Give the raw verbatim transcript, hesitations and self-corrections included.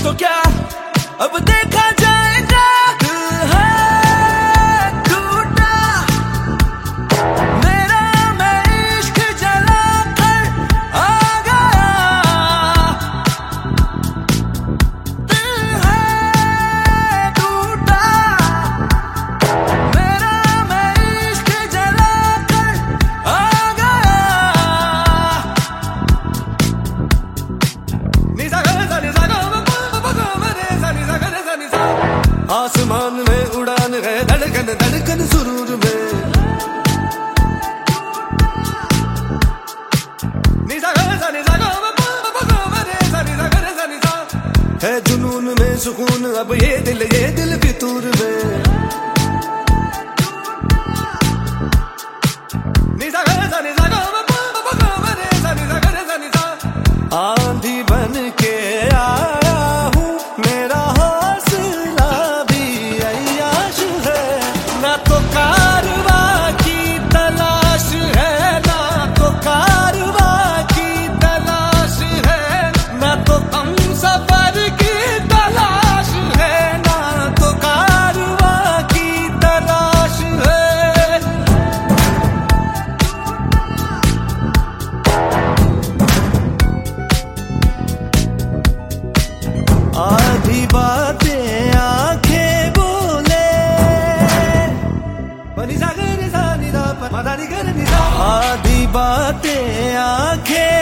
तो क्या अब देखा जाएगा, दिल है टूटा मेरा, मैं इश्क जला कर आ गया। दिल है टूटा मेरा, मैं इश्क जला कर आ गया। निजा गा निजा गा आसमान में उड़ान है, धड़कन धड़कन सुरूर में। निजा गा निजा गा है जुनून में सुकून, अब ये दिल ये दिल फितूर में। निजा गा निजा गा आंधी बन के आया हूँ, मेरा हौसला भी अय्याश है। ना तो कारवा की तलाश है, ना तो कारवा की तलाश है, ना तो हम सफर की तलाश है, ना तो कारवा की तलाश है। आधी बातें आंखें बोले, आधी बातें आंखें